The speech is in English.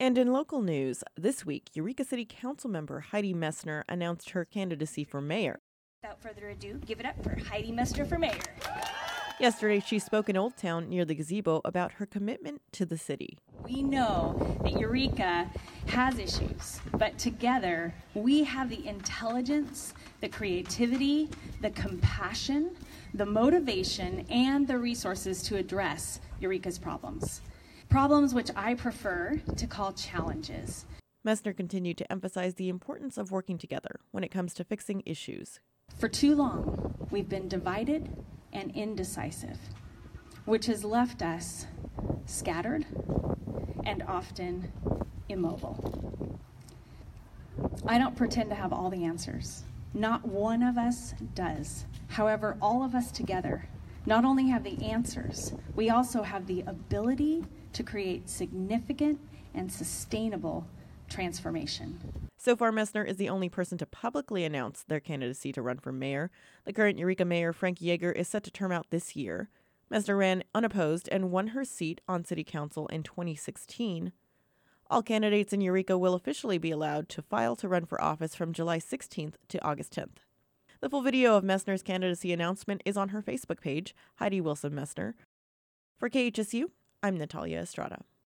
And in local news, this week, Eureka City Council member Heidi Messner announced her candidacy for mayor. Without further ado, give it up for Heidi Messner for mayor. Yesterday, she spoke in Old Town near the gazebo about her commitment to the city. We know that Eureka has issues, but together we have the intelligence, the creativity, the compassion, the motivation, and the resources to address Eureka's problems. Problems which I prefer to call challenges. Messner continued to emphasize the importance of working together when it comes to fixing issues. For too long, we've been divided and indecisive, which has left us scattered and often immobile. I don't pretend to have all the answers. Not one of us does. However, all of us together not only have the answers, we also have the ability to create significant and sustainable transformation. So far, Messner is the only person to publicly announce their candidacy to run for mayor. The current Eureka mayor, Frank Yeager, is set to term out this year. Messner ran unopposed and won her seat on city council in 2016. All candidates in Eureka will officially be allowed to file to run for office from July 16th to August 10th. The full video of Messner's candidacy announcement is on her Facebook page, Heidi Wilson Messner. For KHSU, I'm Natalia Estrada.